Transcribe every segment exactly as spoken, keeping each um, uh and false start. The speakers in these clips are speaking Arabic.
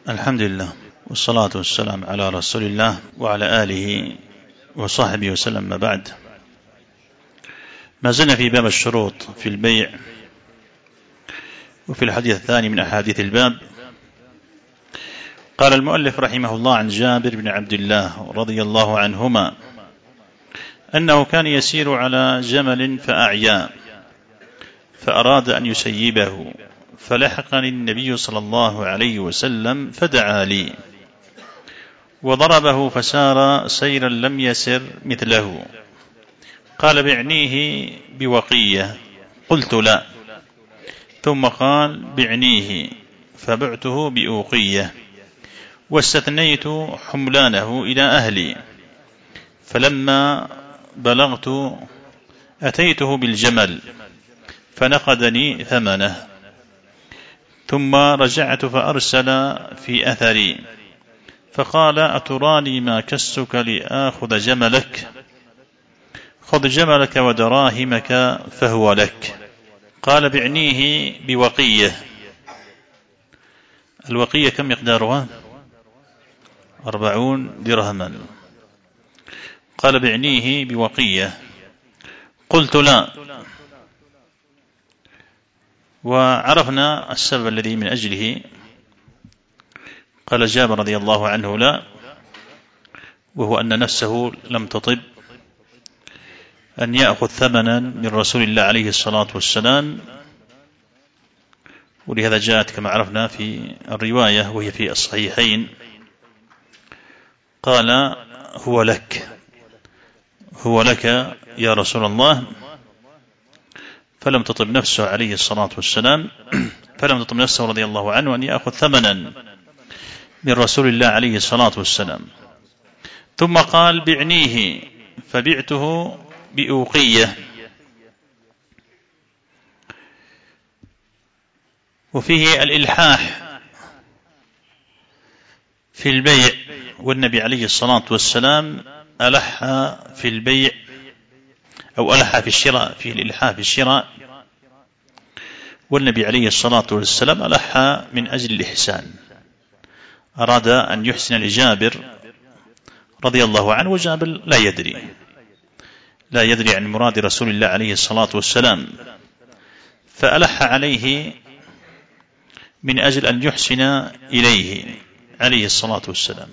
الحمد لله والصلاة والسلام على رسول الله وعلى آله وصحبه وسلم. ما بعد، ما زلنا في باب الشروط في البيع، وفي الحديث الثاني من أحاديث الباب. قال المؤلف رحمه الله عن جابر بن عبد الله رضي الله عنهما أنه كان يسير على جمل فأعيا فأراد أن يسيبه، فلحقني النبي صلى الله عليه وسلم فدعا لي وضربه فسار سيرا لم يسر مثله. قال: بعنيه بوقية. قلت: لا. ثم قال: بعنيه، فبعته بأوقية، واستثنيت حملانه إلى أهلي، فلما بلغت أتيته بالجمل فنقدني ثمنه، ثم رجعت فأرسل في أثري فقال: أتراني ما كسك لآخذ جملك؟ خذ جملك ودراهمك فهو لك. قال: بعنيه بوقية. الوقية كم مقدارها؟ أربعون درهما. قال: بعنيه بوقية. قلت: لا. وعرفنا السبب الذي من أجله قال جابر رضي الله عنه لا، وهو أن نفسه لم تطب أن يأخذ ثمنا من رسول الله عليه الصلاة والسلام، ولهذا جاءت كما عرفنا في الرواية وهي في الصحيحين: قال: هو لك، هو لك يا رسول الله. فلم تطب نفسه عليه الصلاة والسلام فلم تطب نفسه رضي الله عنه أن يأخذ ثمنا من رسول الله عليه الصلاة والسلام. ثم قال: بعنيه، فبعته بأوقية. وفيه الإلحاح في البيع، والنبي عليه الصلاة والسلام ألح في البيع أو ألح في الشراء، فيه الإلحاح في الشراء، والنبي عليه الصلاة والسلام ألح من أجل الإحسان، أراد أن يحسن لجابر رضي الله عنه، وجابر لا يدري لا يدري عن مراد رسول الله عليه الصلاة والسلام، فألح عليه من أجل أن يحسن إليه عليه الصلاة والسلام.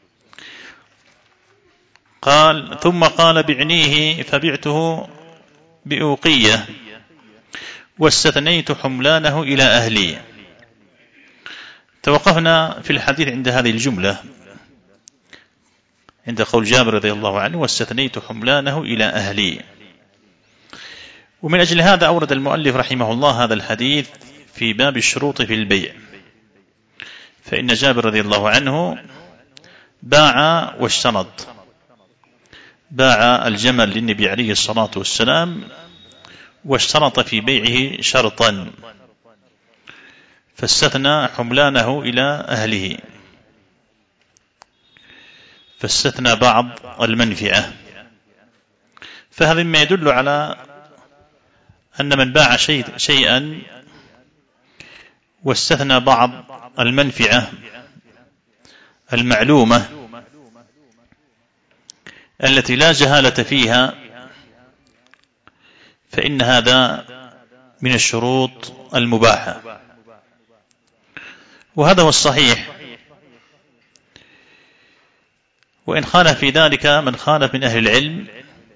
قال: ثم قال: بعنيه، فبعته بأوقية، واستثنيت حملانه إلى أهلي. توقفنا في الحديث عند هذه الجملة، عند قول جابر رضي الله عنه: واستثنيت حملانه إلى أهلي. ومن أجل هذا أورد المؤلف رحمه الله هذا الحديث في باب الشروط في البيع، فإن جابر رضي الله عنه باع واشترط، باع الجمل للنبي عليه الصلاة والسلام واشترط في بيعه شرطا، فاستثنى حملانه إلى أهله، فاستثنى بعض المنفعة. فهذا مما يدل على أن من باع شيء شيئا واستثنى بعض المنفعة المعلومة التي لا جهالة فيها، فإن هذا من الشروط المباحة. وهذا هو الصحيح، وإن خالف في ذلك من خالف من أهل العلم،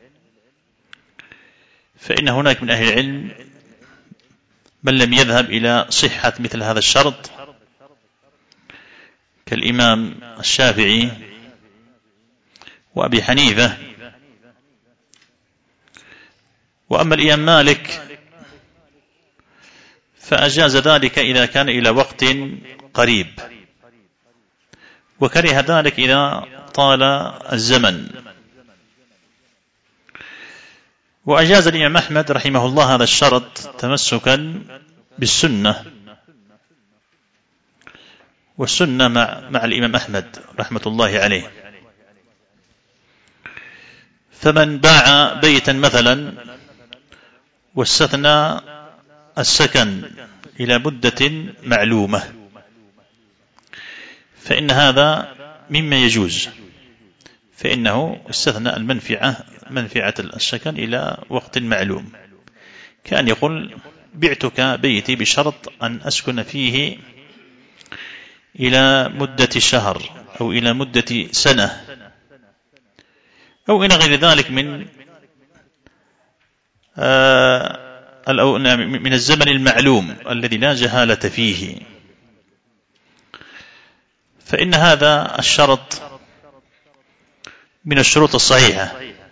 فإن هناك من أهل العلم من لم يذهب إلى صحة مثل هذا الشرط، كالإمام الشافعي وأبي حنيفة. وأما الإمام مالك فأجاز ذلك إذا كان إلى وقت قريب، وكره ذلك إذا طال الزمن. وأجاز الإمام أحمد رحمه الله هذا الشرط تمسكا بالسنة، والسنة مع, مع الإمام أحمد رحمة الله عليه. فمن باع بيتا مثلا واستثنى السكن إلى مدة معلومة، فإن هذا مما يجوز، فإنه استثنى المنفعة منفعة السكن إلى وقت معلوم، كان يقول بعتك بيتي بشرط أن أسكن فيه إلى مدة شهر أو إلى مدة سنة أو إلى غير ذلك من من الزمن المعلوم الذي لا جهالة فيه، فإن هذا الشرط من الشروط الصحيحة.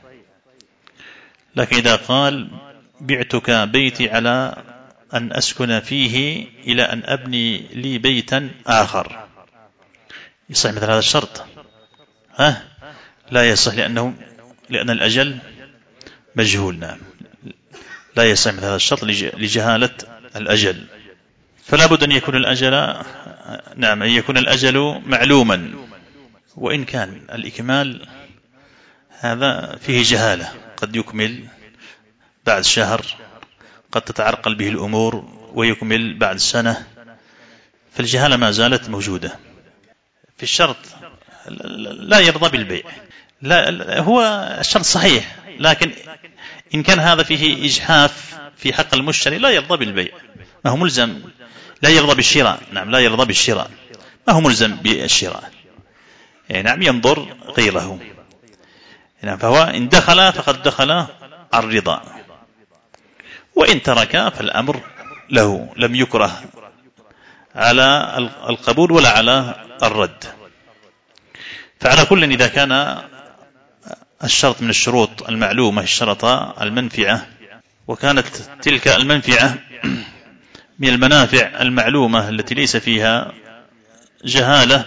لكن إذا قال بعتك بيتي على أن أسكن فيه إلى أن أبني لي بيتا آخر، يصح مثل هذا الشرط؟ ها؟ لا يصح، لأنه لأن الأجل مجهول. نعم، لا يصح مثل هذا الشرط لجهالة الأجل، فلا بد أن يكون الأجل نعم أن يكون الأجل معلوما، وإن كان الإكمال هذا فيه جهالة، قد يكمل بعد شهر، قد تتعرقل به الأمور ويكمل بعد سنة، فالجهالة ما زالت موجودة. في الشرط لا يرضى بالبيع، لا هو الشرط صحيح، لكن إن كان هذا فيه إجحاف في حق المشتري لا يرضى بالبيع، ما هو ملزم، لا يرضى بالشراء. نعم، لا يرضى بالشراء، ما هو ملزم بالشراء. نعم، ينظر غيره. نعم، فهو إن دخل فقد دخل الرضا، وإن ترك فالأمر له، لم يكره على القبول ولا على الرد. فعلى كل إذا كان الشرط من الشروط المعلومة اشترط المنفعة، وكانت تلك المنفعة من المنافع المعلومة التي ليس فيها جهالة،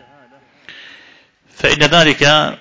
فإن ذلك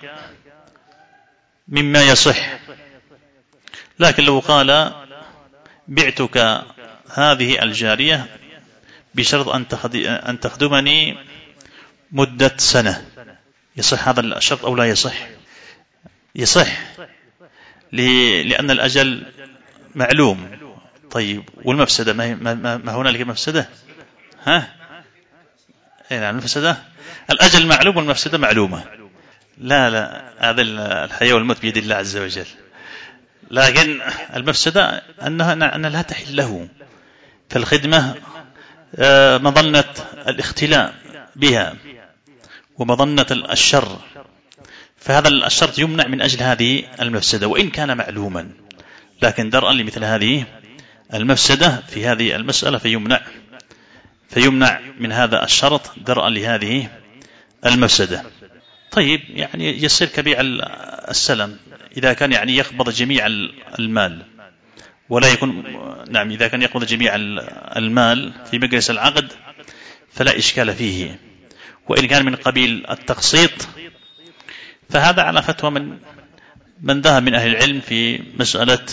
مما يصح. لكن لو قال بعتك هذه الجارية بشرط أن تخدمني مدة سنة، يصح هذا الشرط أو لا يصح؟ يصح، لأن الأجل معلوم. طيب، والمفسدة ما هنالك مفسدة؟ ها؟ نعم، المفسدة الأجل معلوم والمفسدة معلومة. لا لا هذا الحياة والموت بيد الله عز وجل، لكن المفسدة أنها أنها لا تحل له، فالخدمة مظنة الاختلاء بها ومظنة الشر، فهذا الشرط يمنع من أجل هذه المفسدة وإن كان معلوما، لكن درءا لمثل هذه المفسدة في هذه المسألة فيمنع فيمنع من هذا الشرط درءا لهذه المفسدة. طيب، يعني يصير كبيع السلم إذا كان يعني يقبض جميع المال ولا يكون نعم إذا كان يقبض جميع المال في مجلس العقد فلا إشكال فيه، وإن كان من قبيل التقسيط فهذا على فتوى من من ذهب من أهل العلم في مسألة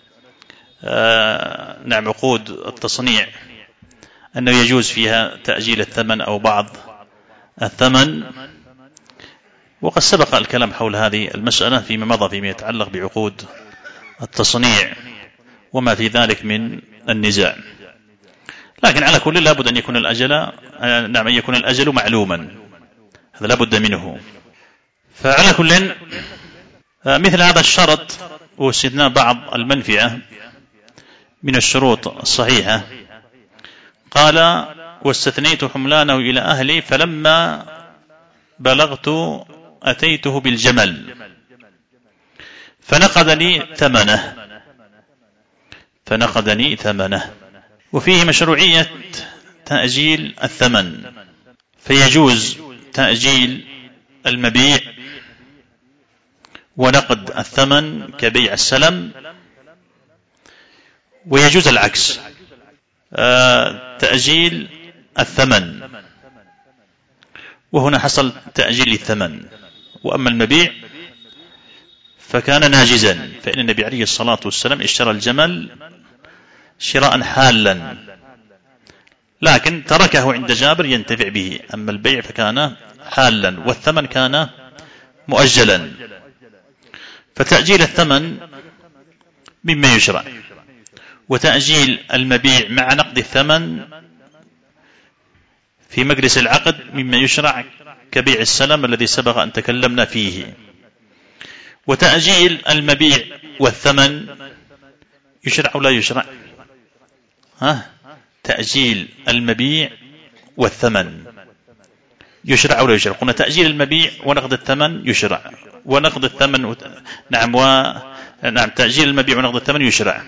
آه نعم عقود التصنيع، أنه يجوز فيها تأجيل الثمن أو بعض الثمن، وقد سبق الكلام حول هذه المسألة فيما مضى فيما يتعلق بعقود التصنيع وما في ذلك من النزاع. لكن على كل لابد أن يكون الأجل نعم أن يكون الأجل معلوما، هذا لابد منه. فعلى كل مثل هذا الشرط واستثناء بعض المنفعة من الشروط الصحيحة، قال واستثنيت حملانه إلى أهلي فلما بلغت أتيته بالجمل فنقدني ثمنه فنقدني ثمنه وفيه مشروعية تأجيل الثمن، فيجوز تأجيل المبيع ونقد الثمن كبيع السلم، ويجوز العكس آه تأجيل الثمن، وهنا حصل تأجيل الثمن. وأما المبيع فكان ناجزا، فإن النبي عليه الصلاة والسلام اشترى الجمل شراء حالا لكن تركه عند جابر ينتفع به، أما البيع فكان حالا والثمن كان مؤجلا، فتأجيل الثمن مما يشرع، وتأجيل المبيع مع نقد الثمن في مجلس العقد مما يشرع كبيع السلم الذي سبق أن تكلمنا فيه. وتأجيل المبيع والثمن يشرع أو لا يشرع؟ ها؟ تأجيل المبيع والثمن يشرع أو لا يشرع؟ قلنا تأجيل المبيع ونقد الثمن يشرع، ونقد الثمن و... نعم و... نعم تأجيل المبيع ونقد الثمن يشرع،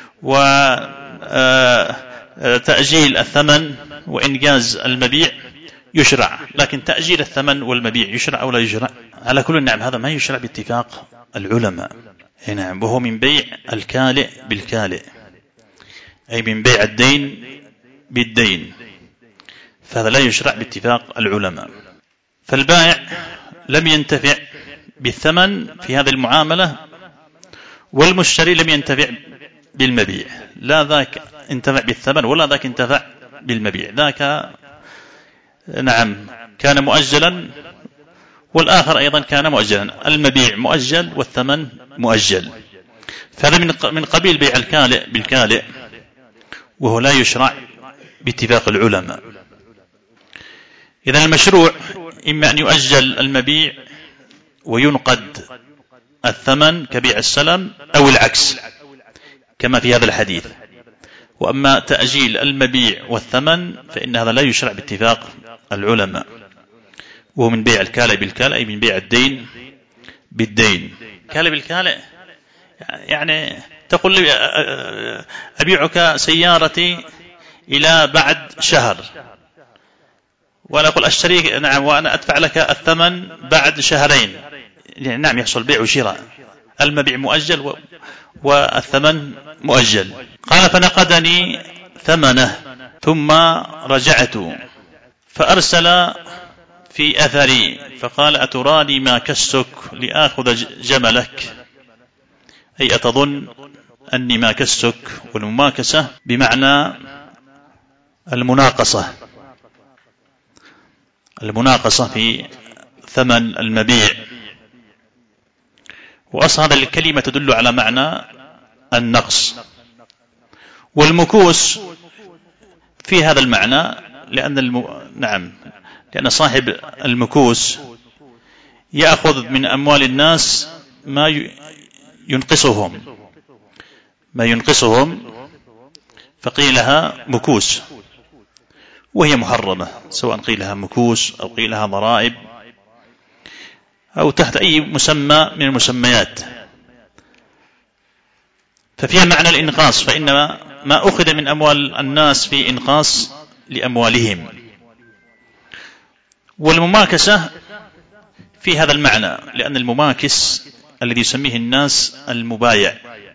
وتأجيل الثمن وإنجاز المبيع يشرع، لكن تأجيل الثمن والمبيع يشرع أو لا يشرع؟ على كل نعم هذا ما يشرع باتفاق العلماء. نعم، وهو من بيع الكالئ بالكالئ، أي من بيع الدين بالدين، فهذا لا يشرع باتفاق العلماء. فالبائع لم ينتفع بالثمن في هذه المعاملة، والمشتري لم ينتفع بالمبيع، لا ذاك انتفع بالثمن ولا ذاك انتفع بالمبيع، ذاك نعم كان مؤجلا والآخر أيضا كان مؤجلا، المبيع مؤجل والثمن مؤجل، فهذا من قبيل بيع الكالئ بالكالئ، وهو لا يشرع باتفاق العلماء. إذن المشروع إما أن يؤجل المبيع وينقد الثمن كبيع السلم، أو العكس كما في هذا الحديث. وأما تأجيل المبيع والثمن فإن هذا لا يشرع باتفاق العلماء، وهو من بيع الكالئ بالكالئ، أي من بيع الدين بالدين. كالئ بالكالئ يعني تقول لي أبيعك سيارتي إلى بعد شهر، وأنا أقول أشتريك نعم وأنا أدفع لك الثمن بعد شهرين، يعني نعم يحصل بيع وشراء، المبيع مؤجل والثمن مؤجل. قال فنقدني ثمنه ثم رجعت فأرسل في أثري فقال أتراني ما كستك لآخذ جملك، أي أتظن أني ما كستك، والمماكسة بمعنى المناقصة، المناقصة في ثمن المبيع، وأصل هذه الكلمة تدل على معنى النقص. والمكوس في هذا المعنى لأن الم... نعم لأن صاحب المكوس يأخذ من أموال الناس ما ينقصهم ما ينقصهم فقيلها مكوس، وهي محرمة، سواء قيلها مكوس أو قيلها ضرائب أو تحت أي مسمى من المسميات، ففيها معنى الإنقاص، فإنما ما أخذ من أموال الناس في إنقاص لأموالهم. والمماكسة في هذا المعنى لأن المماكس الذي يسميه الناس المبايع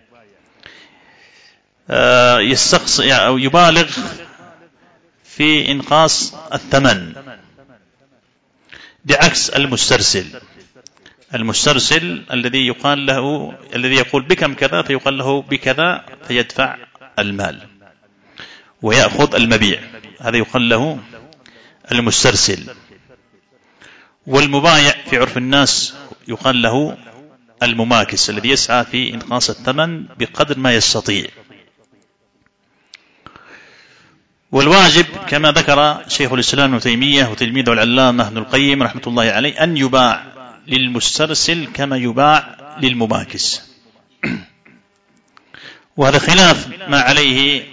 يستقصي أو يبالغ في إنقاص الثمن، بعكس المسترسل. المسترسل الذي يقال له الذي يقول بكم كذا فيقال له بكذا فيدفع المال ويأخذ المبيع، هذا يقال له المسترسل. والمبايع في عرف الناس يقال له المماكس الذي يسعى في إنقاص الثمن بقدر ما يستطيع. والواجب كما ذكر شيخ الإسلام ابن تيمية وتلميذه العلامة ابن القيم رحمة الله عليه أن يباع للمسترسل كما يباع للمماكس، وهذا خلاف ما عليه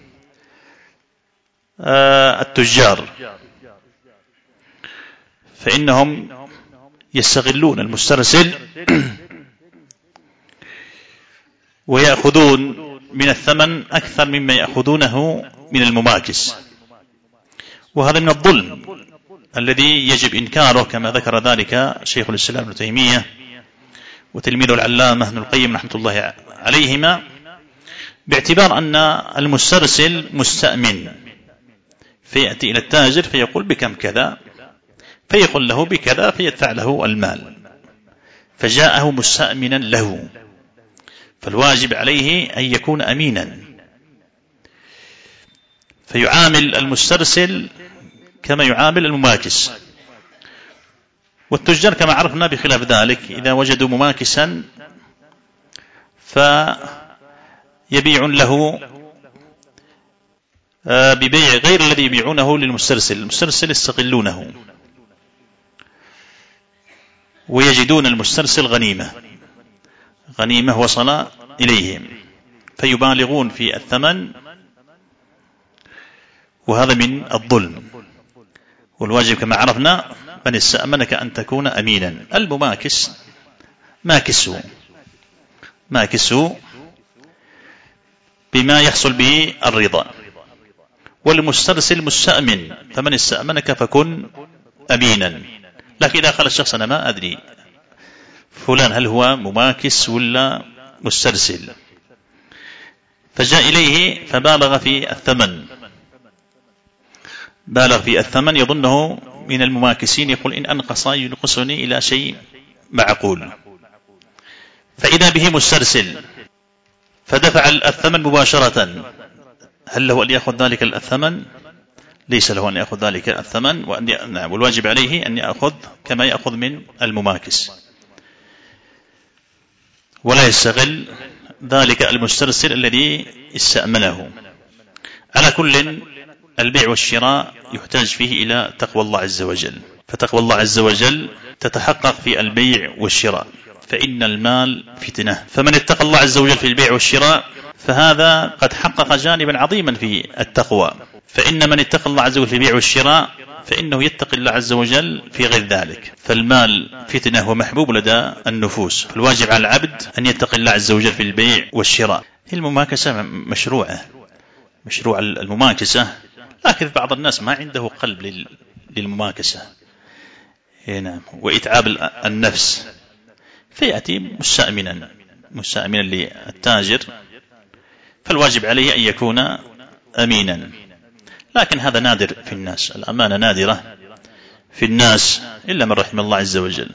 التجار، فإنهم يستغلون المسترسل ويأخذون من الثمن أكثر مما يأخذونه من المماكس، وهذا من الظلم الذي يجب إنكاره كما ذكر ذلك شيخ الإسلام ابن تيمية وتلميذه العلامة ابن القيم رحمة الله عليهما، باعتبار أن المسترسل مستأمن، فيأتي إلى التاجر فيقول بكم كذا، فيقول له بكذا فيدفع له المال، فجاءه مستأمنا له، فالواجب عليه أن يكون أمينا، فيعامل المسترسل كما يعامل المماكس. والتجار كما عرفنا بخلاف ذلك، إذا وجدوا مماكسا فيبيع له ببيع غير الذي يبيعونه للمسترسل، المسترسل يستغلونه. ويجدون المسترسل غنيمة غنيمة وصل إليهم فيبالغون في الثمن، وهذا من الظلم. والواجب كما عرفنا من استأمنك أن تكون أمينا. المماكس ماكسه ماكسه بما يحصل به الرضا، والمسترسل مستأمن، فمن استأمنك فكن أمينا. لكن إذا قال الشخص أنا ما أدري فلان هل هو مماكس ولا مسترسل، فجاء إليه فبالغ في الثمن بالغ في الثمن يظنه من المماكسين، يقول إن أنقص ينقصني إلى شيء معقول، فإذا به مسترسل فدفع الثمن مباشرة، هل له أن يأخذ ذلك الثمن؟ ليس له أن يأخذ ذلك الثمن، وأن نعم والواجب عليه أن يأخذ كما يأخذ من المماكس، ولا يستغل ذلك المسترسل الذي استأمنه. على كل البيع والشراء يحتاج فيه إلى تقوى الله عز وجل، فتقوى الله عز وجل تتحقق في البيع والشراء، فإن المال فتنة، فمن اتقى الله عز وجل في البيع والشراء فهذا قد حقق جانبا عظيما في التقوى، فإن من اتقى الله عز وجل في البيع والشراء فإنه يتقي الله عز وجل في غير ذلك. فالمال فتنة ومحبوب لدى النفوس، فالواجب على العبد أن يتقي الله عز وجل في البيع والشراء. المماكسة مشروعة مشروع المماكسة، لكن بعض الناس ما عنده قلب للمماكسة هنا وإتعاب النفس، فيأتي مستأمنا مستأمنا للتاجر، فالواجب عليه أن يكون أمينا. لكن هذا نادر في الناس، الأمانة نادرة في الناس إلا من رحم الله عز وجل.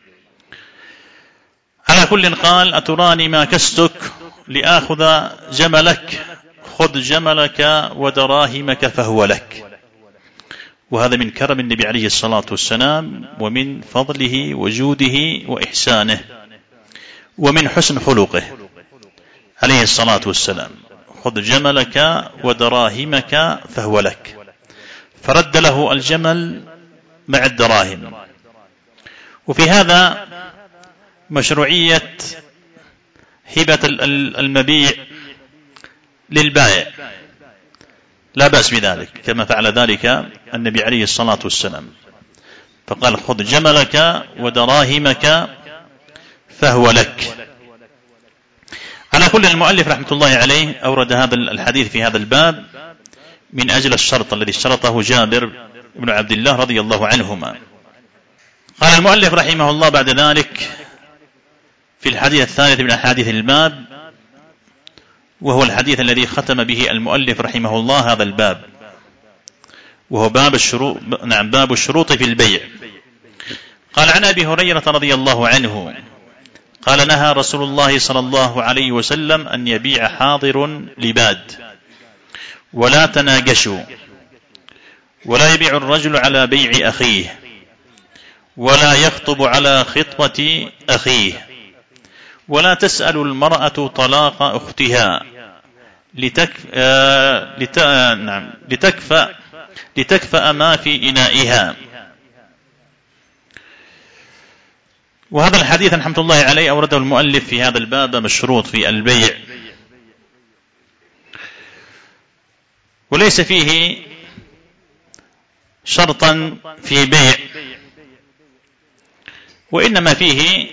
على كل قال أتراني ما كستك لآخذ جملك، خذ جملك ودراهمك فهو لك. وهذا من كرم النبي عليه الصلاة والسلام، ومن فضله وجوده وإحسانه، ومن حسن خلقه عليه الصلاة والسلام. خذ جملك ودراهمك فهو لك، فرد له الجمل مع الدراهم. وفي هذا مشروعية هبة المبيع للبائع، لا بأس بذلك، كما فعل ذلك النبي عليه الصلاة والسلام، فقال خذ جملك ودراهمك فهو لك. على كل المؤلف رحمة الله عليه أورد هذا الحديث في هذا الباب من أجل الشرط الذي اشترطه جابر بن عبد الله رضي الله عنهما. قال المؤلف رحمه الله بعد ذلك في الحديث الثالث من أحاديث الباب، وهو الحديث الذي ختم به المؤلف رحمه الله هذا الباب، وهو باب الشروط نعم باب الشروط في البيع. قال عن أبي هريرة رضي الله عنه قال نهى رسول الله صلى الله عليه وسلم أن يبيع حاضر لباد، ولا تناجشوا، ولا يبيع الرجل على بيع أخيه، ولا يخطب على خطبة أخيه، ولا تسأل المرأة طلاق أختها لتكف... آه... لت... آه... نعم لتكفأ لتكفأ ما في إنائها. وهذا الحديث رحمة الله عليه أورده المؤلف في هذا الباب مشروط في البيع، وليس فيه شرطا في بيع، وإنما فيه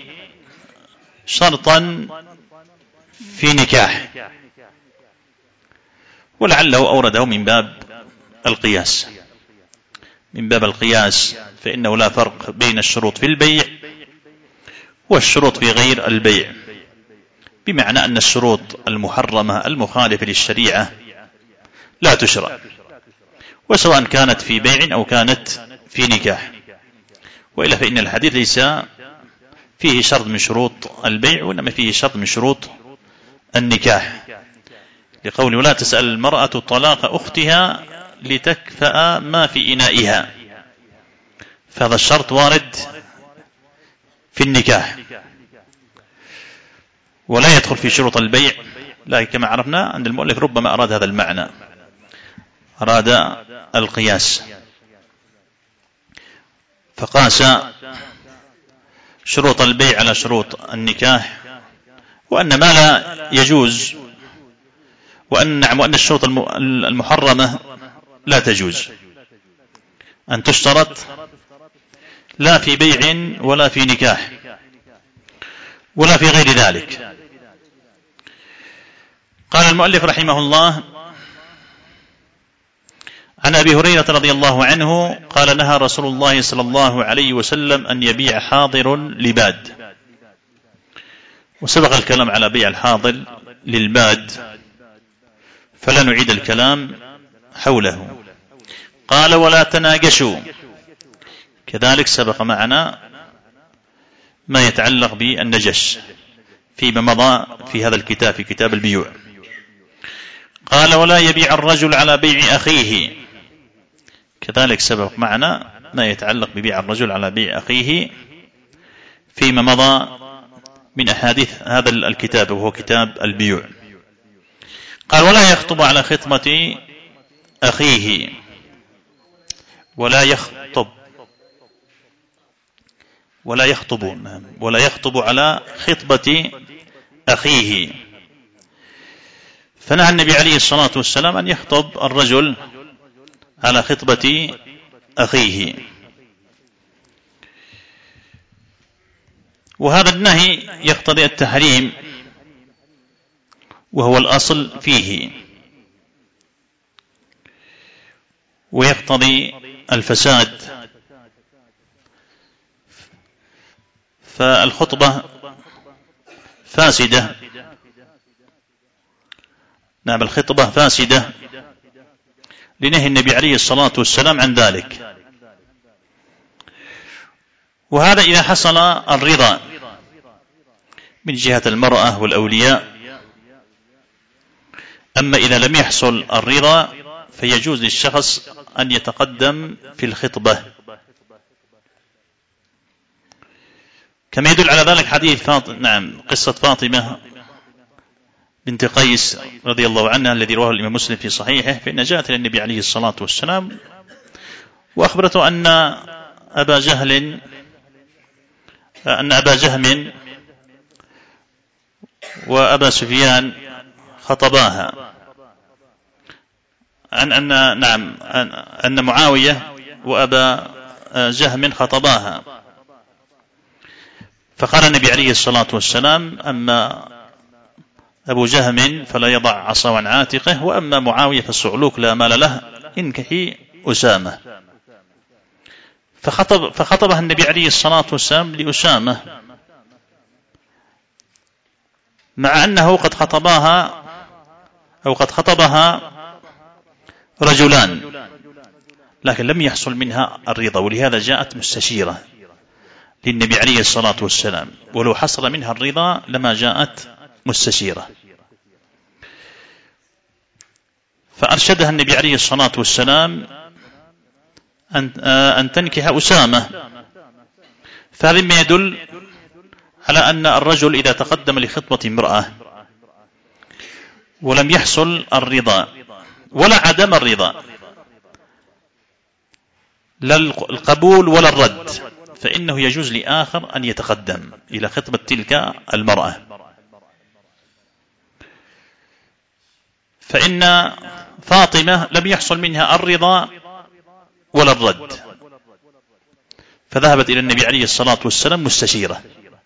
شرطا في نكاح، ولعله أورده من باب القياس من باب القياس فإنه لا فرق بين الشروط في البيع والشروط في غير البيع، بمعنى أن الشروط المحرمة المخالفة للشريعة لا تشرع، وسواء كانت في بيع أو كانت في نكاح. وإلا فإن الحديث ليس فيه شرط من شروط البيع، وإنما فيه شرط من شروط النكاح، لقوله لا تسأل المرأة طلاق أختها لتكفأ ما في إنائها، فهذا الشرط وارد في النكاح ولا يدخل في شروط البيع. لكن كما عرفنا أن المؤلف ربما أراد هذا المعنى، أراد القياس، فقاس شروط البيع على شروط النكاح، وأن ما لا يجوز، وأن نعم وأن الشروط المحرمة لا تجوز أن تشترط لا في بيع ولا في نكاح ولا في غير ذلك. قال المؤلف رحمه الله: عن أبي هريرة رضي الله عنه قال: نهى رسول الله صلى الله عليه وسلم أن يبيع حاضر لباد. وسبق الكلام على بيع الحاضر للباد فلا نعيد الكلام حوله. قال: ولا تناقشوا، كذلك سبق معنا ما يتعلق بالنجش فيما مضى في هذا الكتاب، في كتاب البيوع. قال: ولا يبيع الرجل على بيع أخيه، كذلك سبق معنا ما يتعلق ببيع الرجل على بيع أخيه فيما مضى من أحاديث هذا الكتاب وهو كتاب البيوع. قال: ولا يخطب على خطبة أخيه، ولا يخطب ولا يخطب ولا يخطب على خطبة أخيه. فنهى النبي عليه الصلاة والسلام أن يخطب الرجل على خطبة أخيه، وهذا النهي يقتضي التحريم وهو الأصل فيه، ويقتضي الفساد، فالخطبة فاسدة. نعم، الخطبة فاسدة لنهي النبي عليه الصلاة والسلام عن ذلك. وهذا إذا حصل الرضا من جهة المرأة والأولياء. أما إذا لم يحصل الرضا فيجوز للشخص أن يتقدم في الخطبة، كما يدل على ذلك حديث فاطمة، نعم قصة فاطمة بنت قيس رضي الله عنها الذي رواه الإمام مسلم في صحيحه، فإن جاءت إلى النبي عليه الصلاة والسلام وأخبرته أن أبا جهل أن أبا جهم وأبا سفيان خطباها، أن أن نعم أن معاوية وأبا جهم خطباها. فقال النبي عليه الصلاة والسلام: أما أبو جهم فلا يضع عصا عن عاتقه، وأما معاوية فالصعلوك لا مال له، انكحي أسامة. فخطب فخطبها النبي عليه الصلاة والسلام لأسامة، مع أنه قد خطبها أو قد خطبها رجلان، لكن لم يحصل منها الرضا، ولهذا جاءت مستشيرة للنبي عليه الصلاة والسلام، ولو حصل منها الرضا لما جاءت مستشيرة. فأرشدها النبي عليه الصلاة والسلام أن تنكح أسامة. فهذا ما يدل على أن الرجل إذا تقدم لخطبة امرأة ولم يحصل الرضا ولا عدم الرضا، لا القبول ولا الرد، فإنه يجوز لآخر أن يتقدم إلى خطبة تلك المرأة. فإن فاطمة لم يحصل منها الرضا ولا الرد، فذهبت إلى النبي عليه الصلاة والسلام مستشيرة،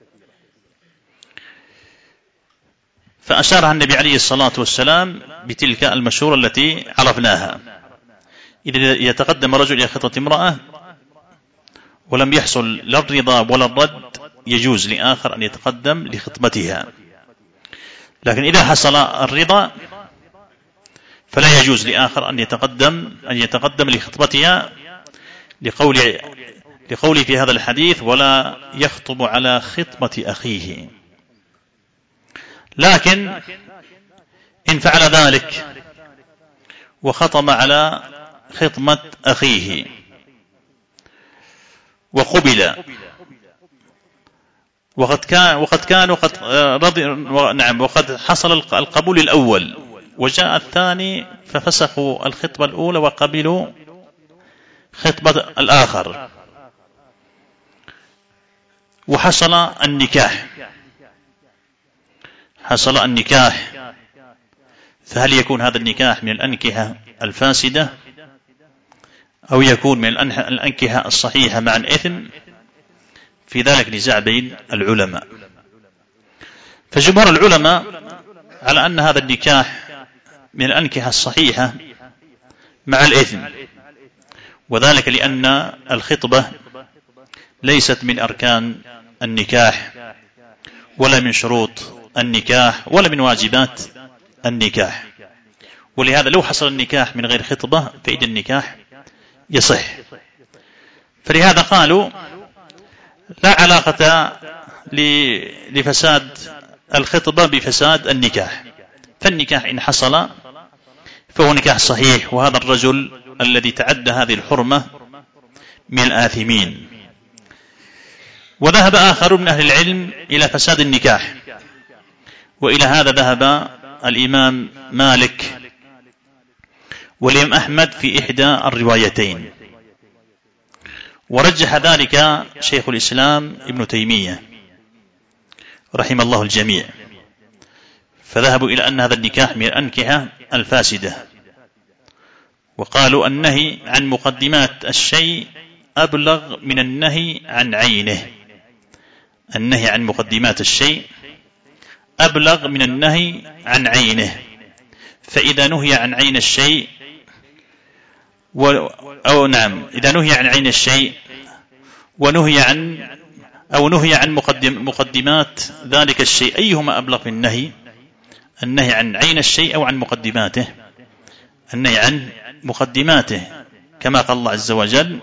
فأشارها النبي عليه الصلاة والسلام بتلك المشورة التي عرفناها: إذا يتقدم رجل إلى خطبة امرأة ولم يحصل لا الرضا ولا الرد يجوز لآخر أن يتقدم لخطبتها، لكن إذا حصل الرضا فلا يجوز لآخر أن يتقدم أن يتقدم لخطبتها، لقول لقول في هذا الحديث: ولا يخطب على خطبة أخيه. لكن إن فعل ذلك وخطب على خطبة أخيه وقبل، وقد كان وقد كانوا قد رضي نعم وقد حصل القبول الأول وجاء الثاني ففسخوا الخطبة الأولى وقبلوا خطبة الآخر، وحصل النكاح حصل النكاح فهل يكون هذا النكاح من الأنكحة الفاسدة أو يكون من الأنكحة الصحيحة مع الإثم؟ في ذلك نزاع بين العلماء. فجمهور العلماء على أن هذا النكاح من الأنكحة الصحيحة مع الإثم، وذلك لأن الخطبة ليست من أركان النكاح ولا من شروط النكاح ولا من واجبات النكاح، ولهذا لو حصل النكاح من غير خطبة فإن النكاح يصح. فلهذا قالوا لا علاقة لفساد الخطبة بفساد النكاح، فالنكاح إن حصل فهو نكاح صحيح، وهذا الرجل الذي تعدى هذه الحرمة من الآثمين. وذهب آخر من أهل العلم إلى فساد النكاح، وإلى هذا ذهب الإمام مالك والإمام أحمد في إحدى الروايتين، ورجح ذلك شيخ الإسلام ابن تيمية رحمه الله الجميع، فذهبوا إلى أن هذا النكاح من الأنكحة الفاسدة، وقالوا النهي عن مقدمات الشيء أبلغ من النهي عن عينه. النهي عن مقدمات الشيء أبلغ من النهي عن عينه، فإذا نهي عن عين الشيء و... أو نعم إذا نهي عن عين الشيء ونهي عن أو نهي عن مقدم... مقدمات ذلك الشيء، أيهما أبلغ في النهي؟ النهي عن عين الشيء أو عن مقدماته؟ النهي عن مقدماته، كما قال الله عز وجل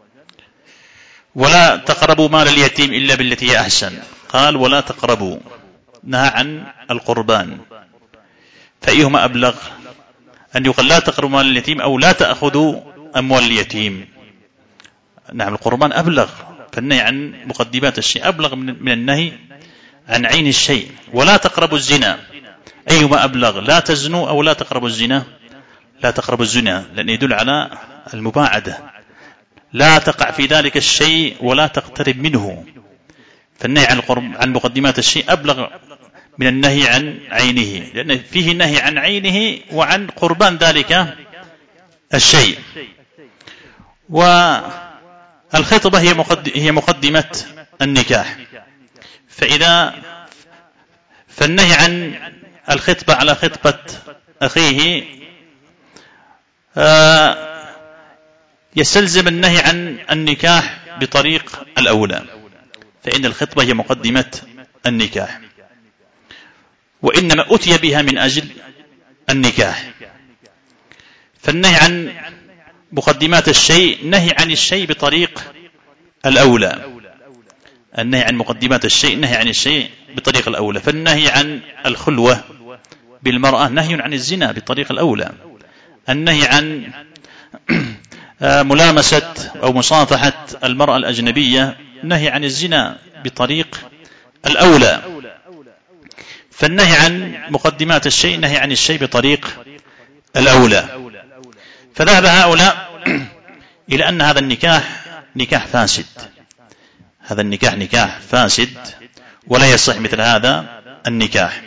ولا تقربوا مال اليتيم إلا بالتي هي أحسن، قال ولا تقربوا، نهى عن القربان، فأيهما أبلغ؟ أن يقال لا تقربوا مال اليتيم أو لا تأخذوا أموال اليتيم. نعم القربان أبلغ، فالنهي عن مقدمات الشيء أبلغ من النهي عن عين الشيء. ولا تقربوا الزنا، أيهما أبلغ؟ لا تزنوا أو لا تقربوا الزنا؟ لا تقربوا الزنا، لأن يدل على المباعدة، لا تقع في ذلك الشيء ولا تقترب منه، فالنهي عن عن مقدمات الشيء أبلغ من النهي عن عينه، لأن فيه نهي عن عينه وعن قربان ذلك الشيء. والخطبة هي مقدمة النكاح، فإذا فالنهي عن الخطبة على خطبة أخيه يستلزم النهي عن النكاح بطريق الأولى، فإن الخطبة هي مقدمة النكاح، وإنما أتي بها من أجل النكاح. فالنهي عن مقدمات الشيء نهي عن الشيء بطريق الأولى، النهي عن مقدمات الشيء نهي عن الشيء بطريق الأولى. فالنهي عن الخلوة بالمرأة نهي عن الزنا بطريق الأولى، النهي عن ملامسة أو مصافحة المرأة الأجنبية نهي عن الزنا بطريق الأولى. فالنهي عن مقدمات الشيء نهي عن الشيء بطريق الأولى. فذهب هؤلاء إلى أن هذا النكاح نكاح فاسد، هذا النكاح نكاح فاسد ولا يصح مثل هذا النكاح،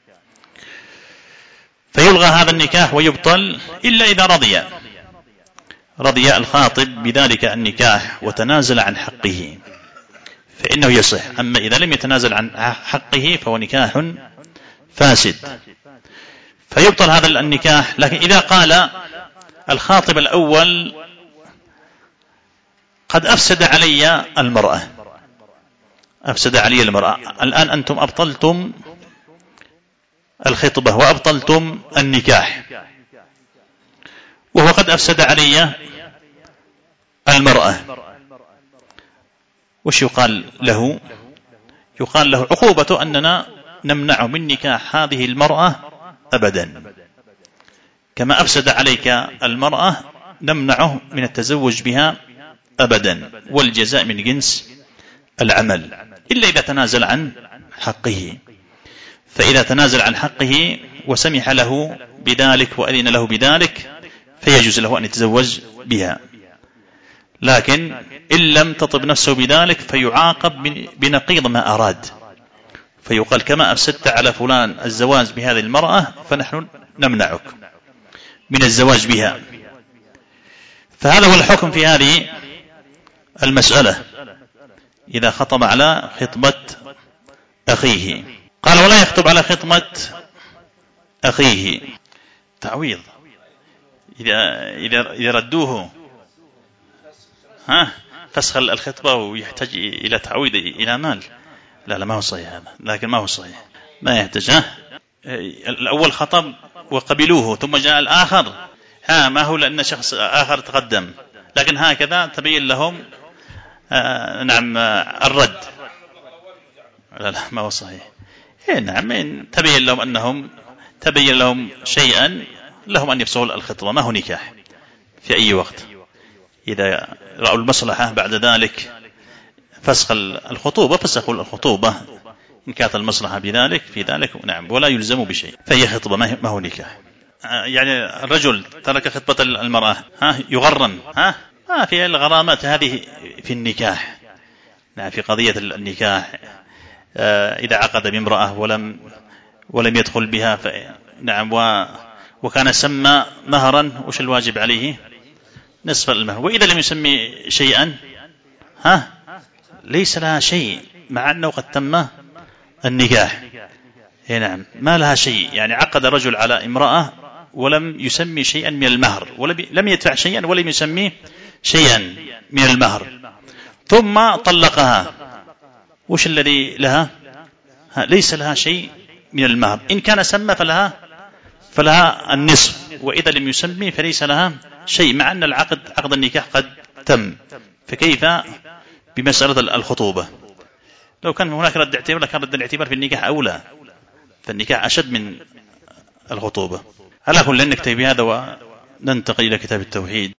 فيلغى هذا النكاح ويبطل إلا إذا رضي رضي الخاطب بذلك النكاح وتنازل عن حقه فإنه يصح، أما إذا لم يتنازل عن حقه فهو نكاح فاسد فيبطل هذا النكاح. لكن إذا قال الخاطب الأول قد أفسد علي المرأة أفسد علي المرأة الآن أنتم أبطلتم الخطبة وأبطلتم النكاح، وهو قد أفسد علي المرأة، وش يقال له؟ يقال له عقوبة أننا نمنعه من نكاح هذه المرأة أبدا، كما أفسد عليك المرأة نمنعه من التزوج بها أبدا، والجزاء من جنس العمل إلا إذا تنازل عن حقه. فإذا تنازل عن حقه وسمح له بذلك وأذن له بذلك فيجوز له أن يتزوج بها. لكن إن لم تطب نفسه بذلك فيعاقب بنقيض ما أراد، فيقال كما أفسدت على فلان الزواج بهذه المرأة فنحن نمنعك من الزواج بها. فهذا هو الحكم في هذه المسألة إذا خطب على خطبة أخيه. قال ولا يخطب على خطبة أخيه تعويض إذا إذا إذا ردوه ها فسخ الخطبة ويحتاج إلى تعويض إلى مال. لا لا ما هو صحيح هذا، لكن ما هو صحيح، ما يحتاج. ها الأول خطب وقبلوه ثم جاء الآخر، ها ما هو لأن شخص آخر تقدم، لكن هكذا تبين لهم آه نعم آه الرد. لا لا ما هو صحيح. إيه نعم إن تبين لهم أنهم تبين لهم شيئا لهم أن يفسخوا الخطبة، ما هو نكاح في أي وقت. إذا رأوا المصلحة بعد ذلك فسخ الخطوبة فسخوا الخطوبة إن كانت المصلحة بذلك في ذلك، نعم، ولا يلزموا بشيء، فهي خطبة ما هو نكاح. يعني الرجل ترك خطبة المرأة ها يغرم، ها ما في الغرامات هذه في النكاح، نعم في قضية النكاح إذا عقد بامرأة ولم ولم يدخل بها ف... نعم و... وكان سمى مهرا وش الواجب عليه؟ نصف المهر. وإذا لم يسمي شيئا ها ليس لها شيء مع أنه قد تم النكاح. نعم ما لها شيء، يعني عقد رجل على امرأة ولم يسمي شيئا من المهر، ولم يدفع شيئا ولم يسمي شيئا من المهر ثم طلقها، وش الذي لها؟ ليس لها شيء من المهر. إن كان سمى فلها فلها النصف، وإذا لم يسمي فليس لها شيء مع أن العقد عقد النكاح قد تم. فكيف بمسألة الخطوبة؟ لو كان هناك رد اعتبار لكان رد الاعتبار في النكاح أولى، فالنكاح أشد من الخطوبة. على كل نكتفي بهذا وننتقل إلى كتاب التوحيد.